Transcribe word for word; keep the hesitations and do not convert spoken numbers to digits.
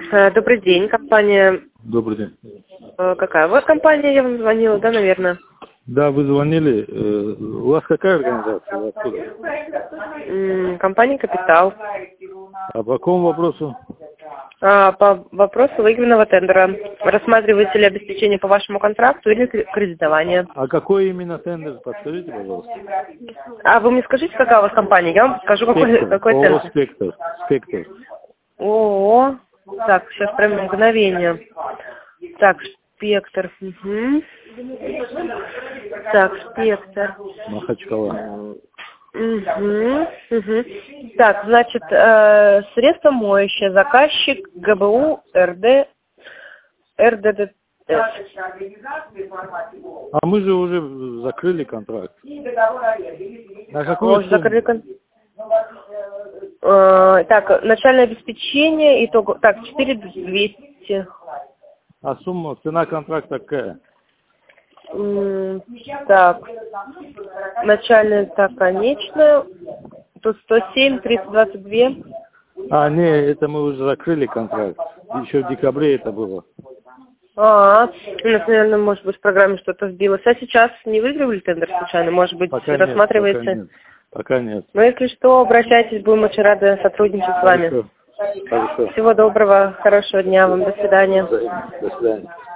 Э, Добрый день, компания... Добрый день. э, Какая? Вот компания, я вам звонила, да, наверное? Да, вы звонили. Э, У вас какая организация? Вы откуда? М, Компания «Капитал». А по какому вопросу? А, По вопросу выигранного тендера. Рассматриваете ли обеспечение по вашему контракту или кре- кредитование? А какой именно тендер? Подскажите, пожалуйста. А вы мне скажите, какая у вас компания? Я вам скажу, какой, Спектр. какой ООО тендер. «Спектр». Спектр. О, так, сейчас прям мгновение. Так, «Спектр». Угу. Так, «Спектр». Махачкала. Угу, угу. Так, значит, э, средство моющее, заказчик ГБУ РД, РДДС. А мы же уже закрыли контракт. На какую Может, сумму? закрыли кон- Э, так, начальное обеспечение, итог, так, четыре тысячи двести. А сумма, цена контракта какая? М, Так, начальная, так, конечная, тут сто семь, триста двадцать два. А, не, это мы уже закрыли контракт. Еще в декабре это было. А, у нас, наверное, может быть, в программе что-то сбилось. А сейчас не выигрывали тендер случайно? Может быть, Пока рассматривается? нет, пока нет. Пока нет. Ну, если что, обращайтесь, будем очень рады сотрудничать с вами. Хорошо. Хорошо. Всего доброго, хорошего дня вам, до свидания. До свидания.